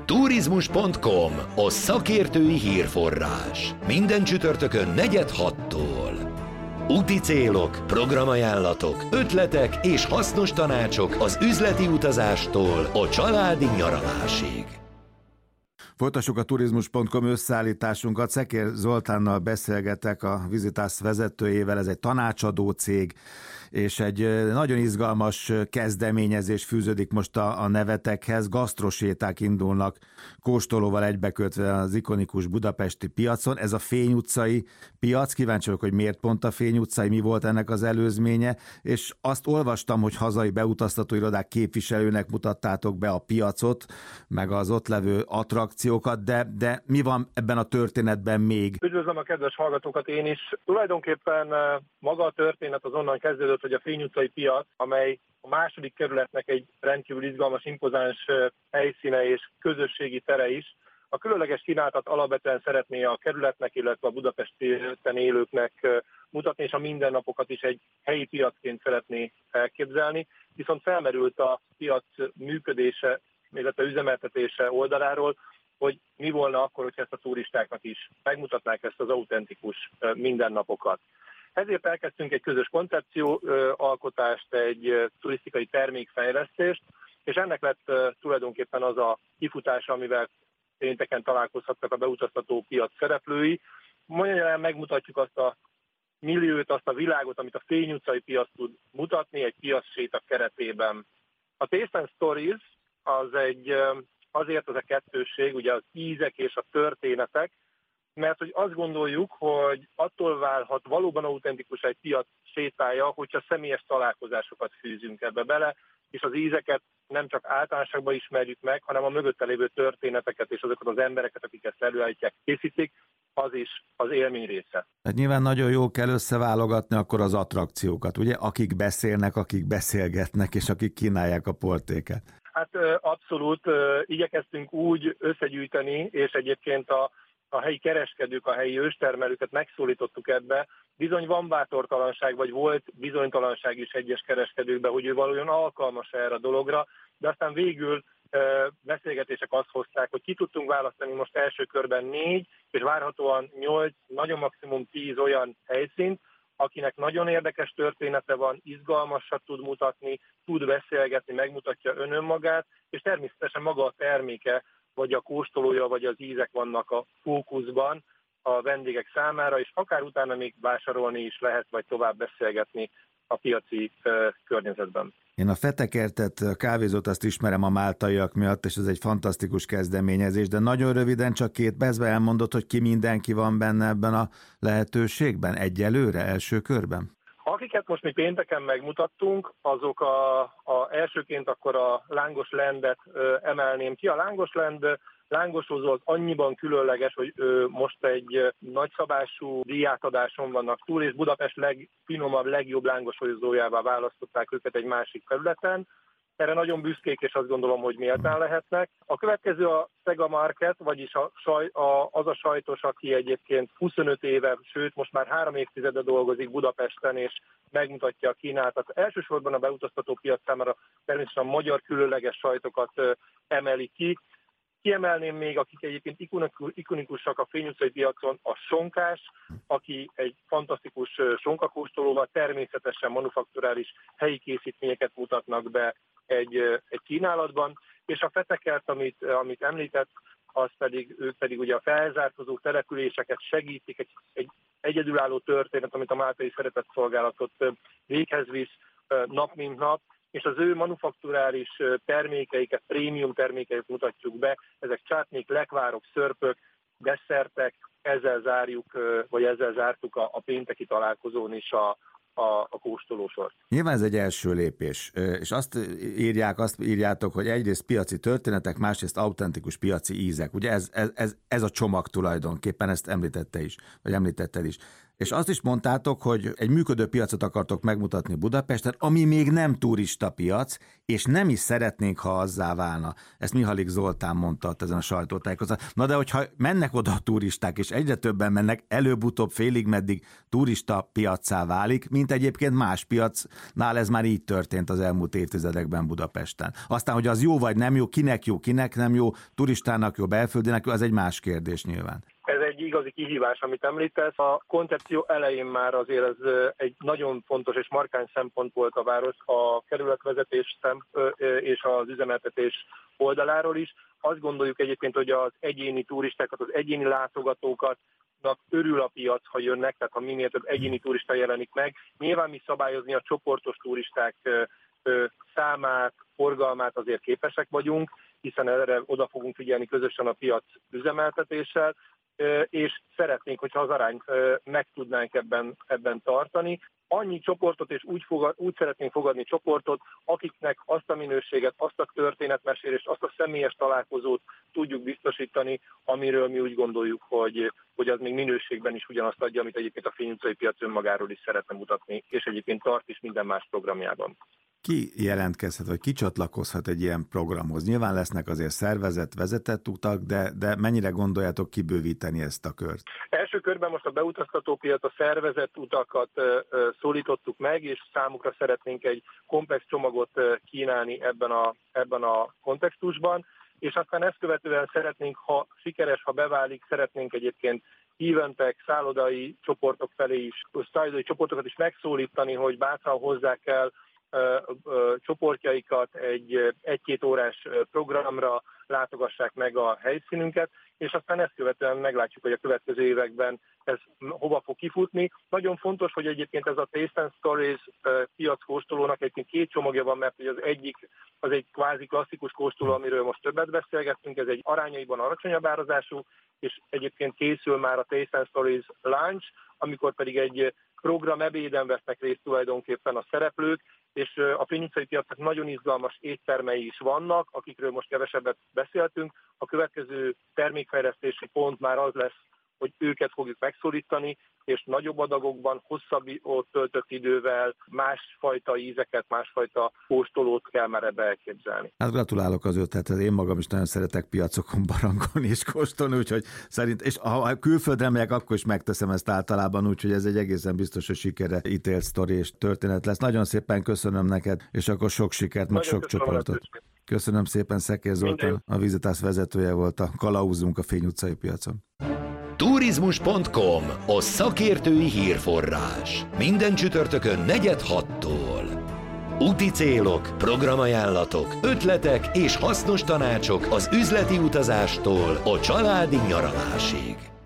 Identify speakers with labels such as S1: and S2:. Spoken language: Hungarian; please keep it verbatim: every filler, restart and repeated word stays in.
S1: Turizmus pont com, a szakértői hírforrás. Minden csütörtökön negyed hattól. Úti célok, programajánlatok, ötletek és hasznos tanácsok az üzleti utazástól a családi nyaralásig.
S2: Folytassuk a Turizmus pont com összeállításunkat. Szekér Zoltánnal beszélgetek, a Visitász vezetőjével. Ez egy tanácsadó cég, és egy nagyon izgalmas kezdeményezés fűződik most a, a nevetekhez. Gasztroséták indulnak kóstolóval egybekötve az ikonikus budapesti piacon. Ez a Fény utcai piac. Kíváncsi vagyok, hogy miért pont a Fény utcai, mi volt ennek az előzménye, és azt olvastam, hogy hazai beutaztató irodák képviselőnek mutattátok be a piacot, meg az ott levő attrakciókat, de, de mi van ebben a történetben még?
S3: Üdvözlöm a kedves hallgatókat én is. Tulajdonképpen maga a történet az onnan kezdődött, hogy a Fény utcai piac, amely a második kerületnek egy rendkívül izgalmas, impozáns helyszíne és közösségi tere is, a különleges kínálatot alapvetően szeretné a kerületnek, illetve a Budapesten élőknek mutatni, és a mindennapokat is egy helyi piacként szeretné elképzelni, viszont felmerült a piac működése, illetve üzemeltetése oldaláról, hogy mi volna akkor, hogyha ezt a turistáknak is megmutatnák ezt az autentikus mindennapokat. Ezért elkezdtünk egy közös koncepció alkotást, egy turisztikai termékfejlesztést, és ennek lett tulajdonképpen az a kifutása, amivel pénteken találkozhattak a beutaztató piac szereplői. Magyarán megmutatjuk azt a milliót, azt a világot, amit a Fény utcai piac tud mutatni egy piacséta keretében. A Taste and Stories az egy, azért az a kettősség, ugye az ízek és a történetek, mert hogy azt gondoljuk, hogy attól válhat valóban autentikus egy piac sétája, hogyha személyes találkozásokat fűzünk ebbe bele, és az ízeket nem csak általánosságban ismerjük meg, hanem a mögötte lévő történeteket és azokat az embereket, akik ezt előállítják, készítik, az is az élmény része.
S2: Hát nyilván nagyon jó kell összeválogatni akkor az attrakciókat, ugye? Akik beszélnek, akik beszélgetnek, és akik kínálják a portéket.
S3: Hát abszolút igyekeztünk úgy összegyűjteni, és egyébként a a helyi kereskedők, a helyi őstermelőket megszólítottuk ebbe. Bizony van bátortalanság, vagy volt bizonytalanság is egyes kereskedőkben, hogy ő valójában alkalmas erre a dologra, de aztán végül e, beszélgetések azt hozták, hogy ki tudtunk választani most első körben négy, és várhatóan nyolc, nagyon maximum tíz olyan helyszínt, akinek nagyon érdekes története van, izgalmasat tud mutatni, tud beszélgetni, megmutatja önmagát, és természetesen maga a terméke, vagy a kóstolója, vagy az ízek vannak a fókuszban a vendégek számára, és akár utána még vásárolni is lehet, vagy tovább beszélgetni a piaci uh, környezetben.
S2: Én a Fetekertet, a kávézót azt ismerem a máltaiak miatt, és ez egy fantasztikus kezdeményezés, de nagyon röviden, csak két percben elmondott, hogy ki mindenki van benne ebben a lehetőségben, egyelőre, első körben?
S3: Akiket most mi pénteken megmutattunk, azok a, a elsőként akkor a Lángos Landet ö, emelném ki. A Lángos Land lángosozó az annyiban különleges, hogy ö, most egy nagyszabású díjátadáson vannak túl, és Budapest legfinomabb, legjobb lángosozójává választották őket egy másik területen. Erre nagyon büszkék, és azt gondolom, hogy méltán lehetnek. A következő a Szega Market, vagyis a saj, a, az a sajtos, aki egyébként huszonöt éve, sőt most már három évtizede dolgozik Budapesten, és megmutatja a kínálatot. Elsősorban a beutaztató piac számára természetesen a magyar különleges sajtokat ö, emeli ki. Kiemelném még, akik egyébként ikonikusak a Fény utcai piacon, a Sonkás, aki egy fantasztikus sonkakóstolóval, természetesen manufakturális helyi készítményeket mutatnak be egy, egy kínálatban, és a Fetekert, amit, amit említett, az pedig, ők pedig ugye a felzárkozó településeket segítik, egy, egy egyedülálló történet, amit a Máltai Szeretetszolgálatot véghez visz nap mint nap, és az ő manufakturális termékeiket, prémium termékeiket mutatjuk be, ezek csátnék, lekvárok, szörpök, desszertek, ezzel zárjuk, vagy ezzel zártuk a, a pénteki találkozón is a, a, a kóstolósort.
S2: Nyilván ez egy első lépés, és azt írják, azt írjátok, hogy egyrészt piaci történetek, másrészt autentikus piaci ízek. Ugye ez, ez, ez, ez a csomag tulajdonképpen, ezt említette is, vagy említetted is. És azt is mondtátok, hogy egy működő piacot akartok megmutatni Budapesten, ami még nem turista piac, és nem is szeretnénk, ha azzá válna. Ezt Mihalik Zoltán mondta ezen a sajtótájékoztatón. Na de hogyha mennek oda a turisták, és egyre többen mennek, előbb-utóbb félig meddig turista piaccá válik, mint egyébként más piacnál ez már így történt az elmúlt évtizedekben Budapesten. Aztán, hogy az jó vagy nem jó, kinek jó, kinek nem jó, turistának jó, belföldinek jó, az egy más kérdés nyilván.
S3: Ez egy igazi kihívás, amit említesz. A koncepció elején már azért ez egy nagyon fontos és markáns szempont volt a város, a kerületvezetés és az üzemeltetés oldaláról is. Azt gondoljuk egyébként, hogy az egyéni turistákat, az egyéni látogatókat örül a piac, ha jönnek, tehát ha minél több egyéni turista jelenik meg. Nyilván mi szabályozni a csoportos turisták számát, forgalmát azért képesek vagyunk, hiszen erre oda fogunk figyelni közösen a piac üzemeltetéssel, és szeretnénk, hogyha az arányt meg tudnánk ebben, ebben tartani. Annyi csoportot, és úgy, fogad, úgy szeretnénk fogadni csoportot, akiknek azt a minőséget, azt a történetmesélést, azt a személyes találkozót tudjuk biztosítani, amiről mi úgy gondoljuk, hogy, hogy az még minőségben is ugyanazt adja, amit egyébként a Fény utcai piac önmagáról is szeretne mutatni, és egyébként tart is minden más programjában.
S2: Ki jelentkezhet, vagy ki csatlakozhat egy ilyen programhoz? Nyilván lesznek azért szervezett, vezetett utak, de, de mennyire gondoljátok kibővíteni ezt a kört?
S3: Első körben most a beutaztatópiac, a szervezett utakat szólítottuk meg, és számukra szeretnénk egy komplex csomagot kínálni ebben a, ebben a kontextusban, és aztán ezt követően szeretnénk, ha sikeres, ha beválik, szeretnénk egyébként eventek, szállodai csoportok felé is, szállodai csoportokat is megszólítani, hogy bátran hozzák el csoportjaikat egy egy-két órás programra, látogassák meg a helyszínünket, és aztán ezt követően meglátjuk, hogy a következő években ez hova fog kifutni. Nagyon fontos, hogy egyébként ez a Taste and Stories piac kóstolónak egyébként két csomagja van, mert az egyik az egy kvázi klasszikus kóstoló, amiről most többet beszélgettünk, ez egy arányaiban alacsonyabb árazású, és egyébként készül már a Taste and Stories Lunch, amikor pedig egy program ebéden vesznek részt tulajdonképpen a szereplők, és a Fény utcai piacnak nagyon izgalmas éttermei is vannak, akikről most kevesebbet beszéltünk. A következő termékfejlesztési pont már az lesz, hogy őket fogjuk megszólítani, és nagyobb adagokban, hosszabb ott töltött idővel, másfajta ízeket, másfajta kóstolót kell már ebbe elképzelni.
S2: Hát gratulálok az ötlethez, én magam is nagyon szeretek piacokon barangolni és kóstolni, úgyhogy szerint, és ha külföldre megyek, akkor is megteszem ezt általában, úgyhogy ez egy egészen biztos, hogy sikerre ítélt sztori és történet lesz. Nagyon szépen köszönöm neked, és akkor sok sikert, meg sok csoportot. Köszönöm szépen, Szekér Zoltán, a Visitász vezetője volt a Kalauzunk a Fény utcai piacon.
S1: Turizmus pont com, a szakértői hírforrás. Minden csütörtökön negyed hattól. Úti célok, programajánlatok, ötletek és hasznos tanácsok az üzleti utazástól a családi nyaralásig.